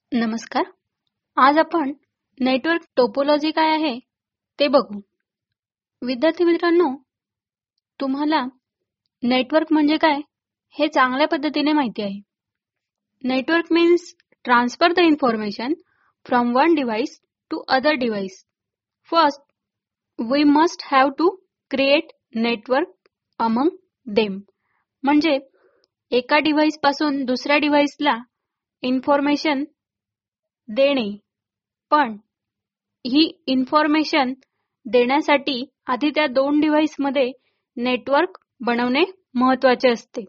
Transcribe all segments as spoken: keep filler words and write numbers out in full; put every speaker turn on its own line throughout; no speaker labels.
नमस्कार. आज आपण नेटवर्क टोपोलॉजी काय आहे ते बघू. विद्यार्थी मित्रांनो, तुम्हाला नेटवर्क म्हणजे काय हे चांगल्या पद्धतीने माहिती आहे. Network means transfer the information from one device to other device. First, we must have to create network among them. म्हणजे एका डिव्हाइस पासून दुसऱ्या डिव्हाइसला इन्फॉर्मेशन देणे. पण ही इन्फॉर्मेशन देण्यासाठी आधी त्या दोन डिव्हाइसमध्ये नेटवर्क बनवणे महत्त्वाचे असते.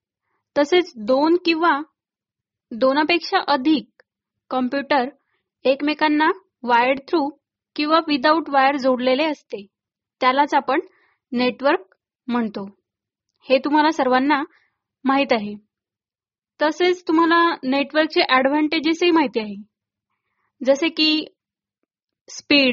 तसेच दोन किंवा दोनापेक्षा अधिक कॉम्प्युटर एकमेकांना वायर थ्रू किंवा विदाउट वायर जोडलेले असते. त्यालाच आपण नेटवर्क म्हणतो. हे तुम्हाला सर्वांना माहीत आहे. तसेच तुम्हाला नेटवर्कचे ॲडव्हान्टेजेसही माहिती आहे. जसे की स्पीड,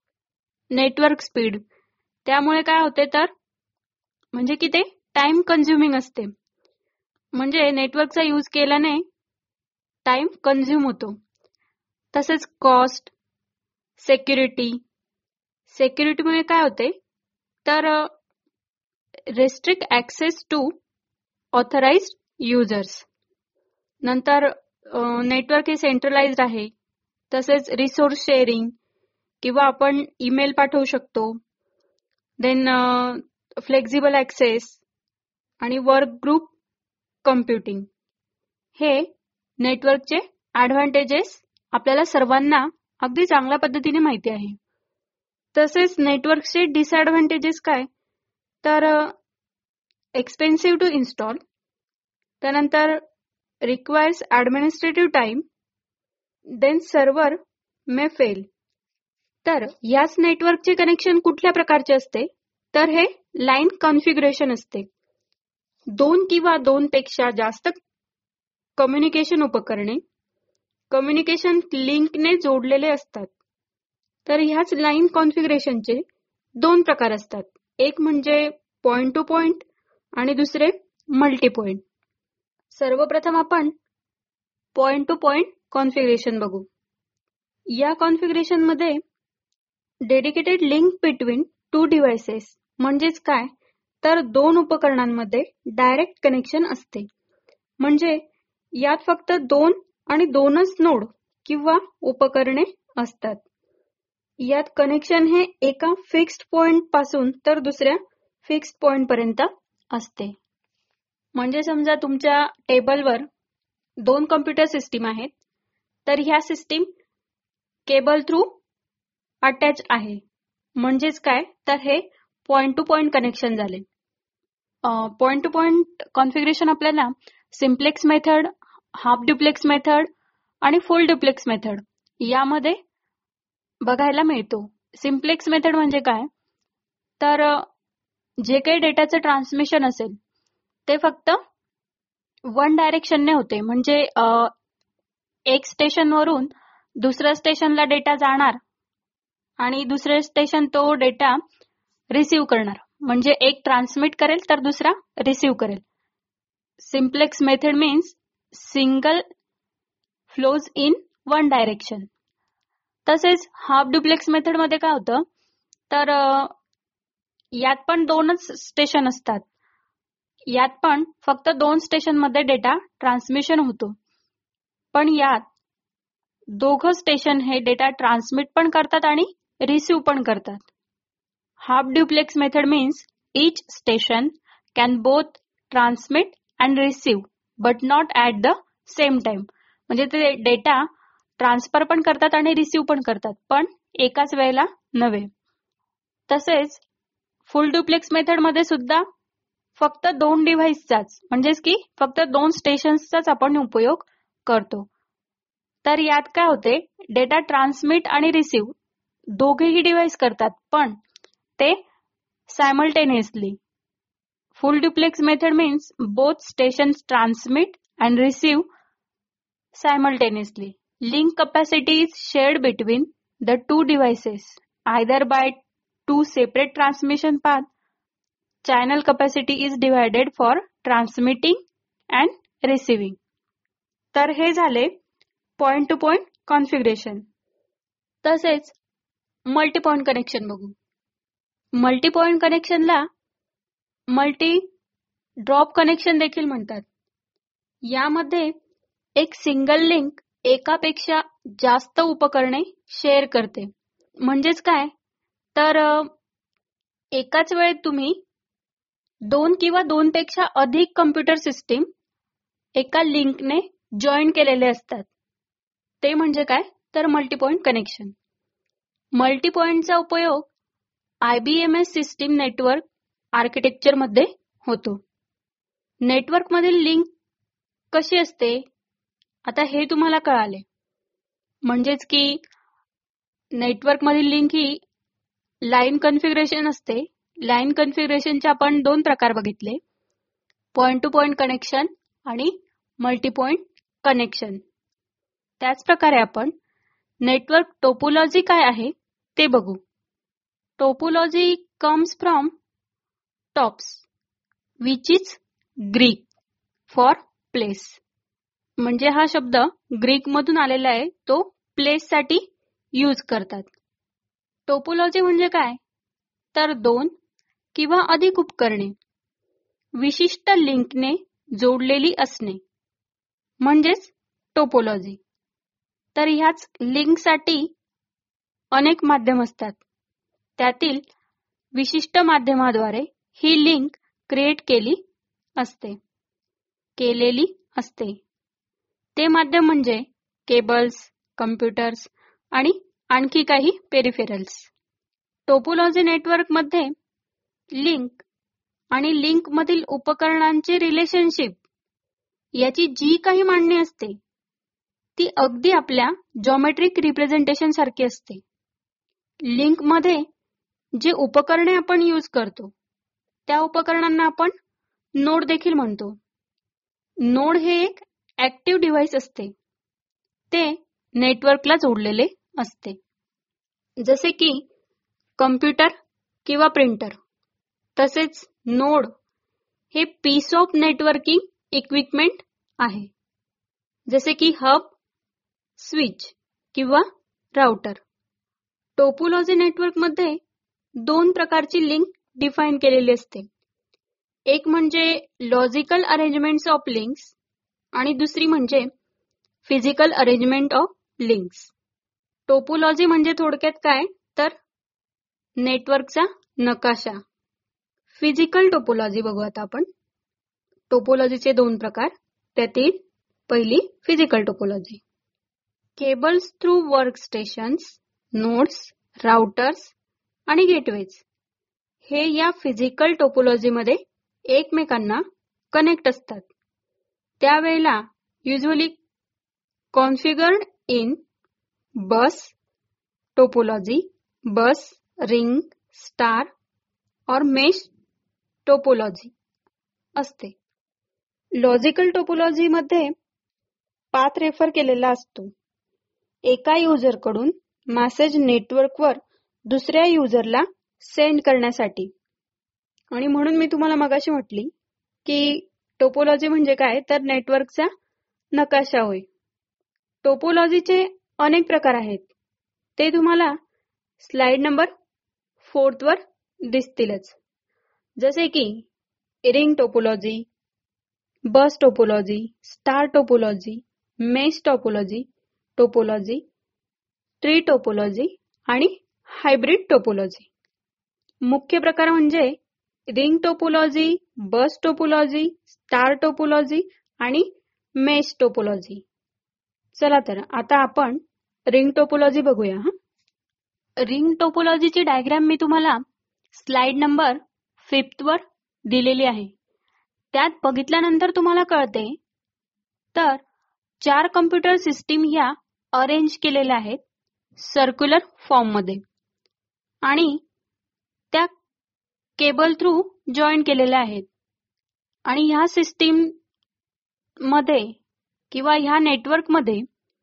नेटवर्क स्पीड. त्यामुळे काय होते तर म्हणजे की ते टाइम कन्झ्युमिंग असते. म्हणजे नेटवर्कचा यूज केल्याने टाइम कन्झ्युम होतो. तसेच कॉस्ट, सेक्युरिटी. सेक्युरिटीमुळे काय होते तर restrict access to authorised users. नंतर नेटवर्क हे सेंट्रलाइज्ड आहे. तसेच रिसोर्स शेअरिंग किंवा आपण ईमेल पाठवू शकतो. देन फ्लेक्झिबल ॲक्सेस आणि वर्क ग्रुप कम्प्युटिंग. हे नेटवर्कचे ॲडव्हान्टेजेस आपल्याला सर्वांना अगदी चांगल्या पद्धतीने माहिती आहे. तसेच नेटवर्कचे डिसॲडव्हान्टेजेस काय तर एक्सपेन्सिव्ह टू इन्स्टॉल. त्यानंतर requires administrative time. Then server may fail. तर याच नेटवर्कचे कनेक्शन कुठल्या प्रकारचे असते तर हे लाईन कॉन्फिगरेशन असते. दोन किंवा दोन पेक्षा जास्त कम्युनिकेशन उपकरणे कम्युनिकेशन लिंकने जोडलेले असतात. तर ह्याच लाईन कॉन्फिगरेशनचे दोन प्रकार असतात. एक म्हणजे पॉइंट टू पॉइंट आणि दुसरे मल्टी पॉइंट. सर्वप्रथम आपण पॉइंट टू पॉइंट कॉन्फिगरेशन बघू. या कॉन्फिगरेशन मध्ये dedicated link between two devices म्हणजेच काय तर दोन उपकरणांमध्ये डायरेक्ट कनेक्शन असते. म्हणजे यात फक्त दोन आणि दोनच नोड किंवा उपकरणे असतात. यात कनेक्शन हे एका फिक्स्ड पॉइंट पासून तर दुसऱ्या फिक्स्ड पॉइंट पर्यंत असते. म्हणजे समजा तुमच्या टेबलवर दोन कॉम्प्युटर सिस्टीम आहेत. तर ह्या सिस्टीम केबल थ्रू अटॅच आहे. म्हणजेच काय तर हे पॉइंट टू पॉइंट कनेक्शन झाले. पॉइंट टू पॉइंट कॉन्फिगरेशन आपल्याला simplex method, half duplex method आणि फुल ड्युप्लेक्स मेथड यामध्ये बघायला मिळतो. सिम्प्लेक्स मेथड म्हणजे काय तर जे काही डेटाचं ट्रान्समिशन असेल ते फक्त वन डायरेक्शनने होते. म्हणजे एक स्टेशनवरून दुसऱ्या स्टेशनला डेटा जाणार आणि दुसरे स्टेशन तो डेटा रिसीव्ह करणार. म्हणजे एक ट्रान्समिट करेल तर दुसरा रिसीव्ह करेल. Simplex method means single flows in one direction. तसेच हाफ ड्युप्लेक्स मेथड मध्ये काय होतं तर यात पण दोनच स्टेशन असतात. यात पण फक्त दोन स्टेशन मध्ये डेटा ट्रान्समिशन होतो. पण यात दोघं स्टेशन हे डेटा ट्रान्समिट पण करतात आणि रिसीव्ह पण करतात. Half duplex method means each station can both transmit and receive but not at the same time. म्हणजे ते डेटा ट्रान्सफर पण करतात आणि रिसीव्ह पण करतात पण एकाच वेळेला नव्हे. तसेच फुल ड्युप्लेक्स मेथड मध्ये सुद्धा फक्त दोन डिव्हाइसचाच म्हणजेच की फक्त दोन स्टेशन्सचाच आपण उपयोग करतो. तर यात काय होते डेटा ट्रान्समिट आणि रिसीव्ह दोघेही डिव्हाइस करतात पण ते simultaneously. Full duplex method means both stations transmit and receive simultaneously. Link capacity is shared between the two devices either by two separate transmission path. Channel capacity is divided for transmitting and receiving. तर हे झाले point to point configuration. तसेच multi point connection बघू. Multi point कनेक्शनला multi drop connection देखील म्हणतात. यामध्ये एक सिंगल लिंक एकापेक्षा जास्त उपकरणे शेअर करते. म्हणजेच काय तर एकाच वेळेत तुम्ही दोन किंवा दोन पेक्षा अधिक कम्प्युटर सिस्टीम एका लिंकने जॉईन केलेले असतात. ते म्हणजे काय तर मल्टी पॉइंट कनेक्शन. मल्टी पॉइंटचा उपयोग आयबीएमएस सिस्टीम नेटवर्क आर्किटेक्चर मध्ये होतो. नेटवर्क मधील लिंक कशी असते आता हे तुम्हाला कळाले. म्हणजेच की नेटवर्क मधील लिंक ही लाईन कॉन्फिगरेशन असते. लाईन कॉन्फिगरेशनचे आपण दोन प्रकार बघितले, पॉइंट टू पॉइंट कनेक्शन आणि मल्टी पॉइंट कनेक्शन. त्याच प्रकारे आपण नेटवर्क टोपोलॉजी काय आहे ते बघू. Topology comes from tops which is Greek for place. म्हणजे हा शब्द ग्रीक मधून आलेला आहे, तो प्लेस साठी यूज करतात. टोपोलॉजी म्हणजे काय तर दोन किंवा अधिक उपकरणे विशिष्ट लिंकने जोडलेली असणे म्हणजेच टोपोलॉजी. तर ह्याच लिंकसाठी अनेक माध्यम असतात. त्यातील विशिष्ट माध्यमाद्वारे ही लिंक क्रिएट केली असते केलेली असते. ते माध्यम म्हणजे केबल्स, कम्प्युटर्स आणि आणखी काही पेरिफेरल्स. टोपोलॉजी नेटवर्कमध्ये लिंक आणि लिंक मधील उपकरणांचे रिलेशनशिप याची जी काही मांडणी असते ती अगदी आपल्या जॉमेट्रिक रिप्रेझेंटेशन सारखी असते. लिंक मध्ये जे उपकरणे आपण यूज करतो त्या उपकरणांना आपण नोड देखील म्हणतो. नोड हे एक ऍक्टिव्ह डिव्हाइस असते. ते नेटवर्कला जोडलेले असते. जसे की कम्प्युटर किंवा प्रिंटर. तसेच नोड हे पीस ऑफ नेटवर्किंग इक्विपमेंट आहे. जसे की हब, स्विच किंवा राउटर. टोपोलॉजी नेटवर्कमध्ये दोन प्रकारची लिंक डिफाईन केलेली असते. एक म्हणजे लॉजिकल अरेंजमेंट्स ऑफ लिंक्स आणि दुसरी म्हणजे physical arrangement of links. Topology म्हणजे थोडक्यात काय तर नेटवर्कचा नकाशा. फिजिकल टोपोलॉजी बघू आता आपण. टोपोलॉजीचे दोन प्रकार, त्यातील पहिली physical topology. Cables through workstations, nodes, routers आणि गेटवेज हे या फिजिकल टोपोलॉजीमध्ये एकमेकांना कनेक्ट असतात. त्यावेळेला usually configured in bus topology, bus, ring, star और मेश टोपोलॉजी असते. लॉजिकल टोपोलॉजी मध्ये पाथ रेफर केलेला असतो. एका युजरकडून मेसेज नेटवर्कवर दुसऱ्या युजरला सेंड करण्यासाठी. आणि म्हणून मी तुम्हाला मगाशी म्हटली की टोपोलॉजी म्हणजे काय तर नेटवर्कचा नकाशा होय. टोपोलॉजीचे अनेक प्रकार आहेत. ते तुम्हाला स्लाइड नंबर फोर्थ वर दिसतीलच. जसे की ring topology, bus topology, star topology, mesh topology, topology, tree topology आणि हायब्रिड टोपोलॉजी. मुख्य प्रकार म्हणजे ring topology, bus topology, star topology आणि मेश टोपोलॉजी. चला तर आता आपण रिंग टोपोलॉजी बघूया. रिंग टोपोलॉजीची डायग्राम मी तुम्हाला स्लाइड नंबर फिफ्थ वर दिलेली आहे. त्यात बघितल्यानंतर तुम्हाला कळते तर चार कम्प्युटर सिस्टीम ह्या अरेंज केलेल्या आहेत सर्क्युलर फॉर्म मध्ये आणि त्या केबल थ्रू जॉईन केलेल्या आहेत. आणि ह्या सिस्टीम मध्ये किंवा ह्या नेटवर्क मध्ये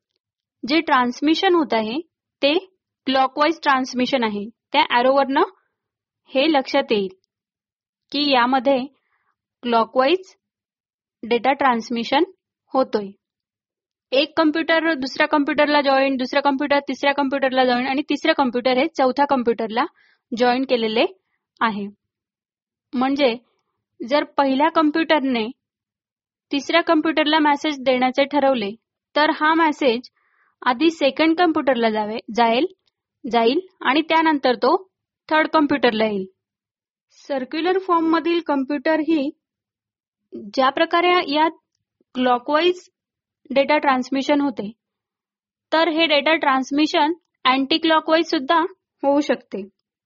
जे ट्रान्समिशन होत आहे ते क्लॉकवाईज ट्रान्समिशन आहे. त्या ॲरोवरनं हे लक्षात येईल की यामध्ये क्लॉकवाईज डेटा ट्रान्समिशन होतोय. एक कम्प्युटर दुसऱ्या कम्प्युटरला जॉईन, दुसरा कम्प्युटर तिसऱ्या कम्प्युटरला जॉईन आणि तिसरे कम्प्युटर हे चौथ्या कम्प्युटरला जॉईन केलेले आहे. म्हणजे जर पहिल्या कम्प्युटरने तिसऱ्या कम्प्युटरला मेसेज देण्याचे ठरवले तर हा मेसेज आधी सेकंड कम्प्युटरला जावे जाईल जाईल आणि त्यानंतर तो थर्ड कम्प्युटरला येईल. सर्क्युलर फॉर्म मधील कम्प्युटर ही ज्या प्रकारे यात क्लॉकवाईज डेटा ट्रान्समिशन होते तर हे डेटा ट्रान्समिशन अँटी क्लॉकवाईज सुद्धा होऊ शकते.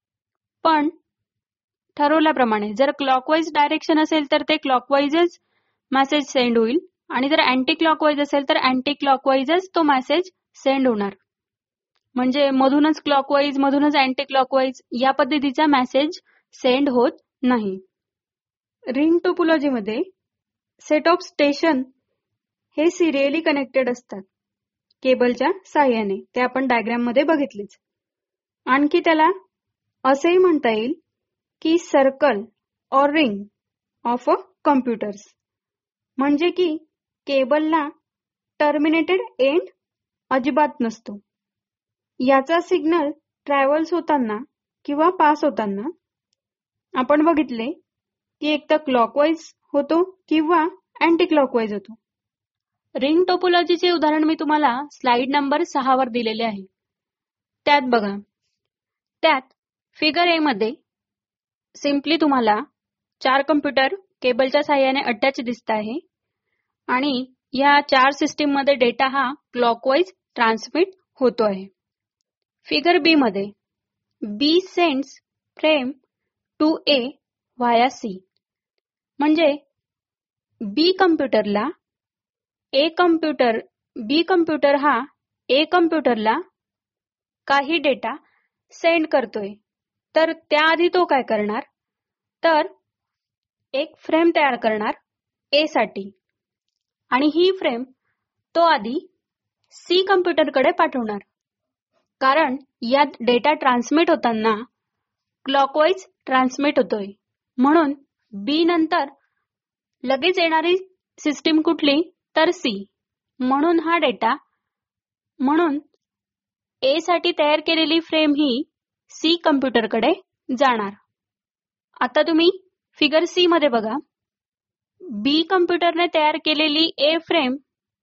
पण ठरवल्याप्रमाणे जर क्लॉकवाईज डायरेक्शन असेल तर ते क्लॉकवाईजच मेसेज सेंड होईल आणि जर अँटी क्लॉकवाईज असेल तर अँटी क्लॉकवाईजच तो मेसेज सेंड होणार. म्हणजे मधूनच क्लॉकवाईज मधूनच अँटी क्लॉकवाईज या पद्धतीचा मेसेज सेंड होत नाही. रिंग टोपोलॉजीमध्ये सेट ऑफ स्टेशन हे सिरियली कनेक्टेड असतात केबलच्या साहाय्याने. ते आपण डायग्राम मध्ये बघितलेच. आणखी त्याला असेही म्हणता येईल की circle or ring of a computers. म्हणजे की केबलला टर्मिनेटेड एंड अजिबात नसतो. याचा सिग्नल ट्रॅव्हल्स होताना किंवा पास होताना आपण बघितले की एक तर क्लॉकवाईज होतो किंवा अँटी क्लॉकवाईज होतो. रिंग टोपोलॉजीचे उदाहरण मी तुम्हाला स्लाइड नंबर सहा वर दिलेले आहे. त्यात बघा, त्यात फिगर ए मध्ये सिम्पली तुम्हाला चार कम्प्युटर केबलच्या साहाय्याने अटॅच दिसत आहे आणि या चार सिस्टीम मध्ये डेटा हा क्लॉकवाईज ट्रान्समिट होतो आहे. फिगर बी मध्ये B sends frame to A via C. म्हणजे बी कम्प्युटरला ए कम्प्युटर बी कम्प्युटर हा ए कम्प्युटरला काही डेटा सेंड करतोय. तर त्याआधी तो काय करणार तर एक फ्रेम तयार करणार ए साठी आणि ही फ्रेम तो आधी सी कम्प्युटरकडे पाठवणार. कारण यात डेटा ट्रान्समिट होताना क्लॉकवाईज ट्रान्समिट होतोय. म्हणून बी नंतर लगेच येणारी सिस्टीम कुठली तर सी. म्हणून हा डेटा म्हणून ए साठी तयार केलेली फ्रेम ही सी कम्प्युटरकडे जाणार. आता तुम्ही फिगर सी मध्ये बघा, बी कम्प्युटरने तयार केलेली ए फ्रेम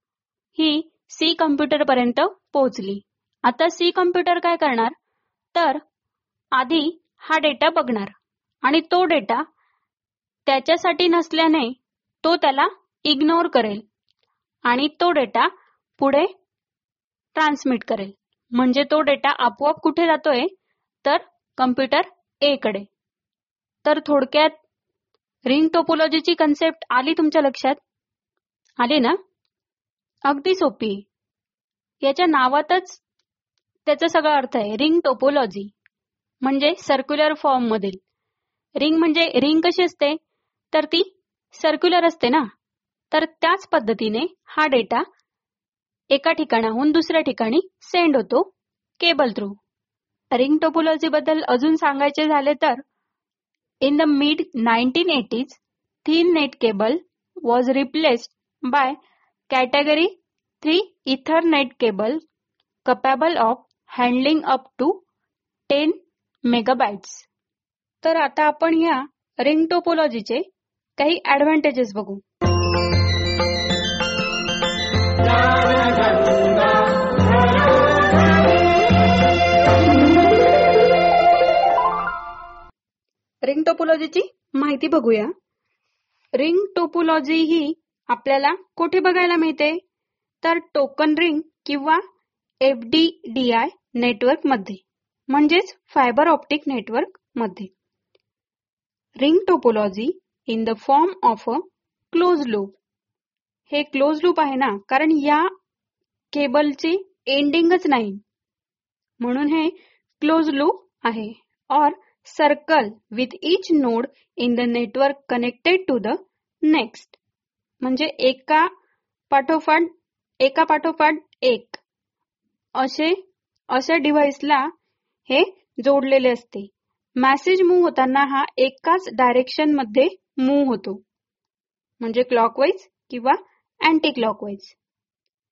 ही सी कम्प्युटर पर्यंत पोहोचली. आता सी कम्प्युटर काय करणार तर आधी हा डेटा बघणार आणि तो डेटा त्याच्यासाठी नसल्याने तो त्याला इग्नोर करेल आणि तो डेटा पुढे ट्रान्समिट करेल. म्हणजे तो डेटा आपोआप कुठे जातोय तर कम्प्युटर ए कडे. तर थोडक्यात रिंग टोपोलॉजीची कन्सेप्ट आली तुमच्या लक्षात? आली ना? अगदी सोपी. याच्या नावातच त्याचा सगळा अर्थ आहे. रिंग टोपोलॉजी म्हणजे सर्क्युलर फॉर्म मधील. रिंग म्हणजे रिंग कशी असते तर ती सर्क्युलर असते ना. तर त्याच पद्धतीने हा डेटा एका ठिकाणाहून दुसऱ्या ठिकाणी सेंड होतो केबल थ्रू. रिंग टोपोलॉजी बद्दल अजून सांगायचे झाले तर in the mid nineteen eighties thin net cable was replaced by category three Ethernet cable capable of handling up to ten megabytes. तर आता आपण ह्या रिंग टोपोलॉजीचे काही ऍडव्हान्टेजेस बघू. रिंग टोपोलॉजीची माहिती बघूया. रिंग टोपोलॉजी ही आपल्याला कुठे बघायला मिळते तर टोकन रिंग किंवा F D D I network मध्ये म्हणजेच फायबर ऑप्टिक नेटवर्क मध्ये. Ring topology in the form of a close loop. हे क्लोज लूप आहे ना कारण या केबलची एंडिंगच नाही म्हणून हे क्लोज लूप आहे. और circle with each node in the network connected to the next. म्हणजे एका पाठोपाठ एका पाठोपाठ एक असे अशा डिव्हाइसला हे जोडलेले असते. मेसेज मूव्ह होताना हा एकाच डायरेक्शन मध्ये मूव्ह होतो म्हणजे क्लॉकवाईज किंवा अँटी क्लॉकवाईज.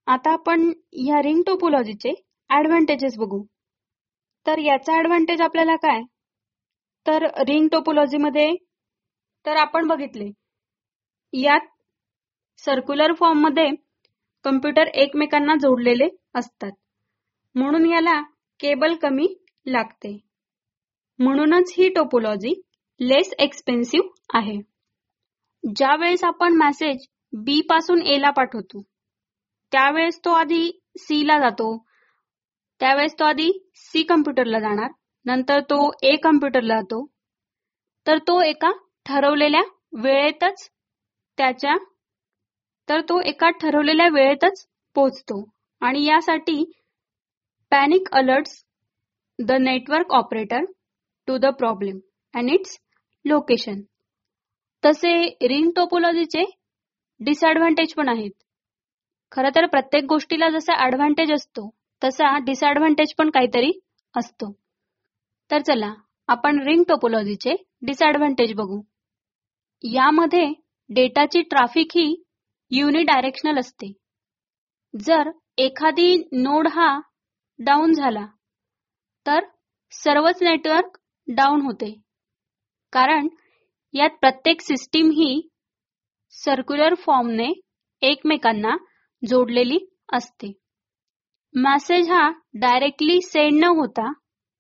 आता आपण या रिंग टोपोलॉजीचे ऍडव्हान्टेजेस बघू. तर याचा ऍडव्हान्टेज आपल्याला काय, तर रिंग टोपोलॉजीमध्ये तर आपण बघितले यात सर्क्युलर फॉर्म मध्ये कम्प्युटर एकमेकांना जोडलेले असतात, म्हणून याला केबल कमी लागते. म्हणूनच ही टोपोलॉजी लेस एक्सपेन्सिव्ह आहे. ज्या वेळेस आपण मेसेज बी पासून ए ला पाठवतो त्यावेळेस तो आधी सी ला जातो, त्यावेळेस तो आधी सी कम्प्युटरला जाणार, नंतर तो ए कम्प्युटरला जातो. तर तो एका ठरवलेल्या वेळेतच त्याच्या तर तो एका ठरवलेल्या वेळेतच पोहोचतो आणि यासाठी panic alerts the network operator to the problem and its location. तसे रिंग टोपोलॉजीचे डिसएडव्हान्टेज पण आहेत. खरं तर प्रत्येक गोष्टीला जसा ऍडव्हान्टेज असतो तसा डिसएडव्हान्टेज पण काहीतरी असतो. तर चला आपण रिंग टोपोलॉजीचे डिसएडव्हान्टेज बघू. यामध्ये डेटाची ट्रॅफिक ही युनिडायरेक्शनल असते. जर एखादी नोड हा डाऊन झाला तर सर्वच नेटवर्क डाऊन होते, कारण यात प्रत्येक सिस्टीम ही सर्क्युलर फॉर्मने एकमेकांना जोडलेली असते. मेसेज हा डायरेक्टली सेंड न होता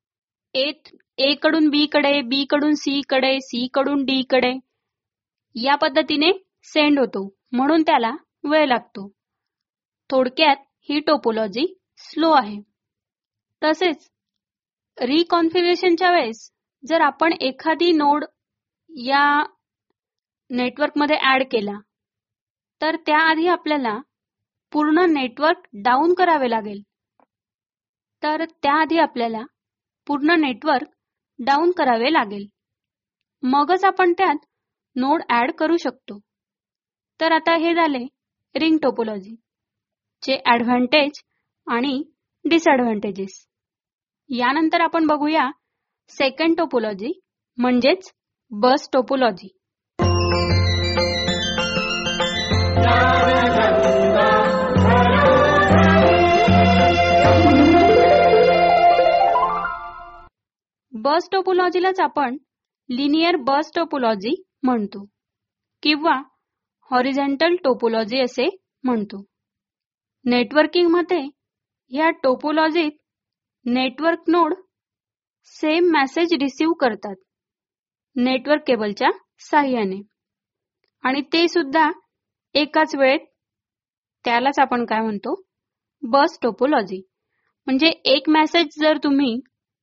ए कडून बी कडे, बी कडून सी कडे, सी कडून डी कडे या पद्धतीने सेंड होतो, म्हणून त्याला वेळ लागतो. थोडक्यात ही टोपोलॉजी स्लो आहे. तसेच रिकॉन्फिगरेशनच्या वेळेस जर आपण एखादी नोड या नेटवर्कमध्ये ऍड केला तर त्याआधी आपल्याला पूर्ण नेटवर्क डाऊन करावे लागेल. तर त्याआधी आपल्याला पूर्ण नेटवर्क डाऊन करावे लागेल, मगच आपण त्यात नोड ऍड करू शकतो. तर आता हे झाले रिंग टोपोलॉजी चे ऍडव्हान्टेज आणि डिसएडव्हान्टेजेस. यानंतर आपण बघूया सेकंड टोपोलॉजी म्हणजेच बस टोपोलॉजी. बस टोपोलॉजीलाच आपण लिनियर बस टोपोलॉजी म्हणतो किंवा हॉरिझॉन्टल टोपोलॉजी असे म्हणतो. नेटवर्किंग मध्ये या टोपोलॉजीत network node same message receive करतात नेटवर्क केबलच्या साहाय्याने, आणि ते सुद्धा एकाच वेळेत. त्यालाच आपण काय म्हणतो, बस टोपोलॉजी. म्हणजे एक मेसेज जर तुम्ही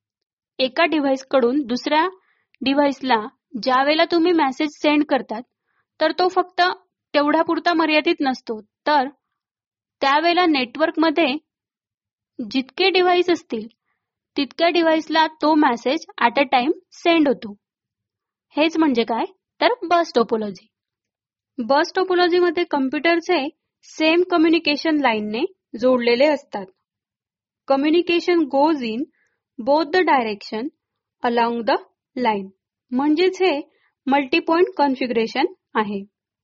एका डिव्हाइस कडून दुसऱ्या डिव्हाइसला ज्या वेळेला तुम्ही मेसेज सेंड करतात तर तो फक्त तेवढ्या पुरता मर्यादित नसतो, तर त्यावेळेला नेटवर्कमध्ये जितके डिव्हाइस असतील तितक्या डिव्हाइसला तो message at a time send होतो. हेच म्हणजे काय, तर बस टोपोलॉजी. बस टोपोलॉजीमध्ये कम्प्युटरचे सेम कम्युनिकेशन लाईनने जोडलेले असतात. Communication goes in both the direction along the line, म्हणजेच हे मल्टी पॉइंट कॉन्फिगरेशन आहे.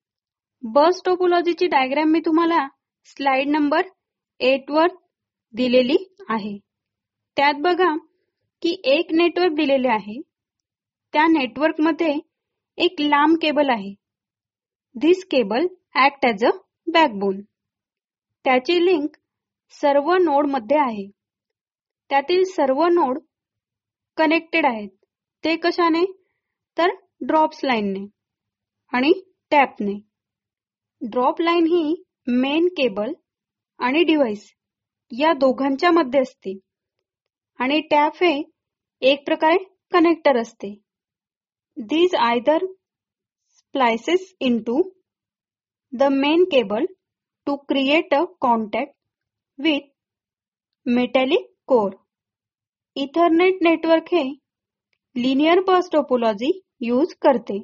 बस टोपोलॉजीची डायग्राम मी तुम्हाला स्लाइड नंबर एट वर दिलेली आहे. त्यात बघा की एक नेटवर्क दिलेले आहे. त्या नेटवर्कमध्ये एक लांब केबल आहे. This cable act as a backbone. त्याची लिंक सर्व नोड मध्ये आहे. त्यातील सर्व नोड कनेक्टेड आहेत. ते कशाने, तर ड्रॉप्स लाईनने आणि टॅपने. ड्रॉप लाईन ही मेन केबल आणि डिव्हाइस या दोघांच्या मध्ये असते आणि टॅप हे एक प्रकारे कनेक्टर असते. These either splices into the main cable to create a contact with metallic core. Ethernet network हे लिनियर बस टोपोलॉजी यूज करते.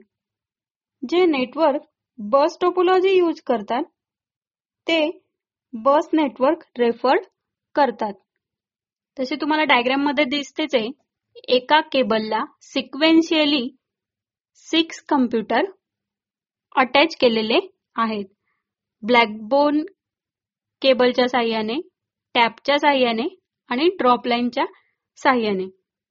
जे नेटवर्क बस टोपोलॉजी यूज करतात ते बस नेटवर्क रेफर्ड करतात. तसे तुम्हाला डायग्राम मध्ये दिसतेच आहे, एका केबलला सिक्वेन्शियली सिक्स कम्प्युटर अटॅच केलेले आहेत. ब्लॅकबोन केबलच्या साहाय्याने, टॅपच्या साहाय्याने आणि ड्रॉप लाईनच्या साहाय्याने.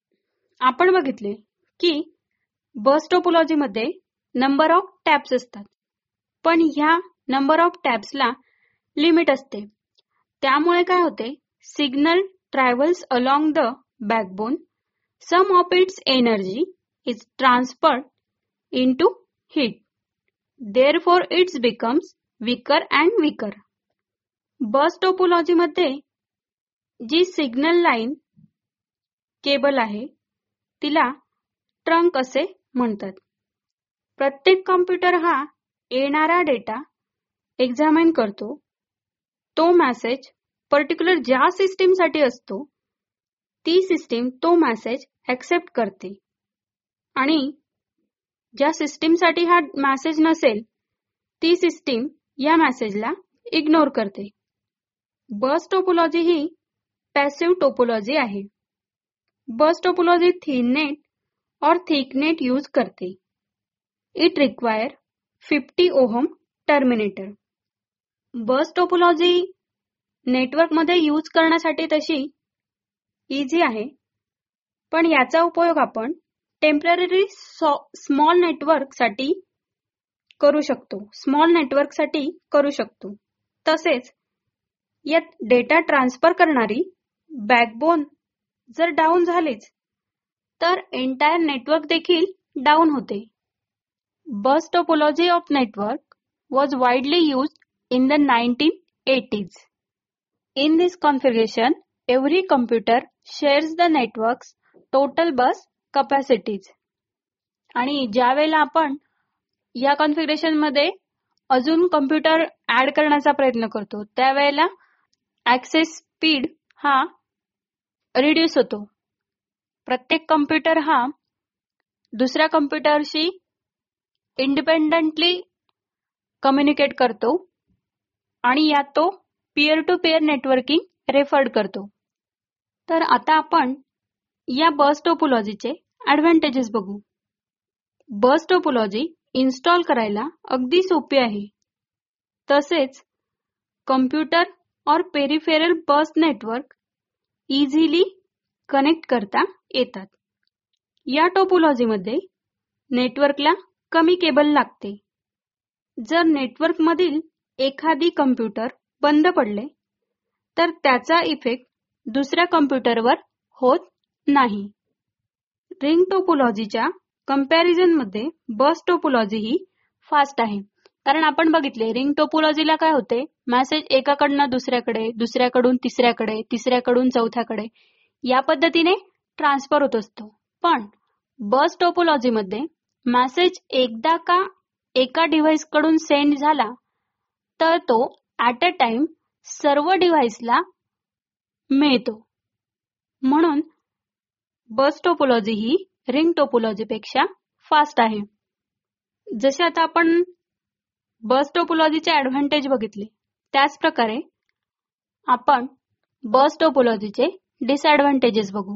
आपण बघितले की बस टोपोलॉजीमध्ये नंबर ऑफ टॅप्स असतात, पण ह्या नंबर ऑफ टॅप्सला लिमिट असते. त्यामुळे काय होते, signal travels along the backbone. Some of its energy is transferred into heat. Therefore its becomes weaker and weaker. Bus टोपोलॉजीमध्ये जी सिग्नल लाईन केबल आहे तिला ट्रंक असे म्हणतात. प्रत्येक कॉम्प्युटर हा येणारा डेटा एक्झामिन करतो. तो मेसेज पर्टिक्युलर ज्या सिस्टीमसाठी असतो ती सिस्टीम तो मेसेज ऍक्सेप्ट करते आणि ज्या सिस्टीमसाठी हा मेसेज नसेल ती सिस्टीम या मेसेजला इग्नोर करते. बस टोपोलॉजी ही पॅसिव्ह टोपोलॉजी आहे. बस टोपोलॉजी थिन नेट और थिक नेट यूज करते. It require fifty ohm terminator. Bus topology नेटवर्कमध्ये यूज करण्यासाठी तशी इझी आहे, पण याचा उपयोग आपण टेम्पररी स्मॉल नेटवर्कसाठी करू शकतो स्मॉल नेटवर्कसाठी करू शकतो. तसेच यात डेटा ट्रान्सफर करणारी बॅकबोन जर डाऊन झालीच तर एंटायर नेटवर्क देखील डाऊन होते. Bus topology of network was widely used in the nineteen eighties. In this configuration, every computer shares the network's total bus capacities. आणि ज्या वेळेला आपण या कॉन्फिगरेशन मध्ये अजून कॉम्प्युटर ऍड करण्याचा प्रयत्न करतो त्यावेळेला ऍक्सेस स्पीड हा रिड्यूस होतो. प्रत्येक कॉम्प्युटर हा दुसऱ्या कॉम्प्युटरशी इंडिपेंडेंटली कम्युनिकेट करतो आणि यात तो peer to peer networking referred करतो. तर आता आपण या बस टोपोलॉजीचे ऍडव्हान्टेजेस बघू. बस टोपोलॉजी इन्स्टॉल करायला अगदी सोपी आहे. तसेच कॉम्प्युटर और peripheral bus network easily connect करता येतात. या टोपोलॉजीमध्ये नेटवर्कला कमी केबल लागते. जर नेटवर्कमधील एखादी कॉम्प्युटर बंद पडले तर त्याचा इफेक्ट दुसऱ्या कॉम्प्युटरवर होत नाही. रिंग टोपोलॉजीच्या कंपॅरिझनमध्ये बस टोपोलॉजी ही फास्ट आहे. कारण आपण बघितले रिंग टोपोलॉजीला काय होते, मेसेज एकाकडनं दुसऱ्याकडे, दुसऱ्याकडून तिसऱ्याकडे, तिसऱ्याकडून चौथ्याकडे या पद्धतीने ट्रान्सफर होत असतो. पण बस टोपोलॉजीमध्ये मेसेज एकदा का एका डिव्हाइस कडून सेंड झाला तर तो ऍट अ टाइम सर्व डिव्हाइसला मिळतो. म्हणून बस टोपोलॉजी ही रिंग टोपोलॉजी पेक्षा फास्ट आहे. जसे आता आपण बस टोपोलॉजीचे ऍडव्हान्टेज बघितले त्याच प्रकारे आपण बस टोपोलॉजीचे डिसएडव्हान्टेजेस बघू.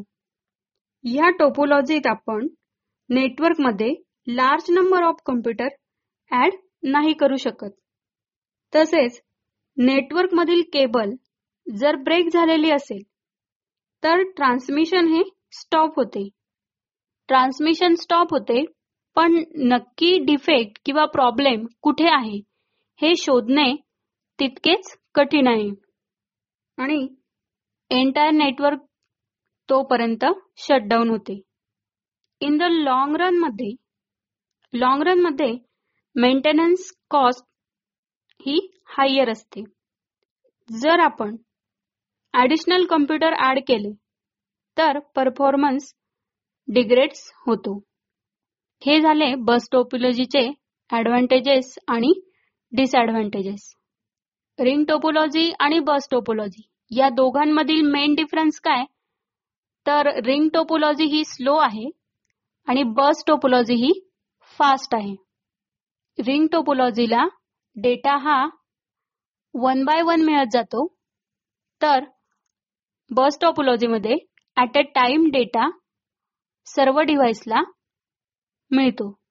या टोपोलॉजीत आपण नेटवर्कमध्ये large number of computer add नाही करू शकत. तसेच नेटवर्कमधील केबल जर ब्रेक झालेली असेल तर ट्रान्समिशन हे स्टॉप होते. ट्रान्समिशन स्टॉप होते पण नक्की डिफेक्ट किंवा प्रॉब्लेम कुठे आहे हे शोधणे तितकेच कठीण आहे आणि एंटायर नेटवर्क तोपर्यंत शटडाऊन होते. इन द लॉंग रन मध्ये लॉंग रन मध्ये मेंटेनन्स कॉस्ट ही हायर असते. जर आपण ॲडिशनल कॉम्प्युटर ऍड केले तर परफॉर्मन्स डिग्रेड्स होतो. हे झाले बस टोपोलॉजीचे ऍडव्हान्टेजेस आणि डिसएडव्हान्टेजेस. रिंग टोपोलॉजी आणि बस टोपोलॉजी या दोघांमधील मेन डिफरन्स काय, तर रिंग टोपोलॉजी ही स्लो आहे आणि बस टोपोलॉजी ही फास्ट आहे. रिंग टोपोलॉजीला डेटा हा वन बाय वन मिळत जातो, तर बस टोपोलॉजीमध्ये ऍट अ टाइम डेटा सर्व डिव्हाइसला मिळतो.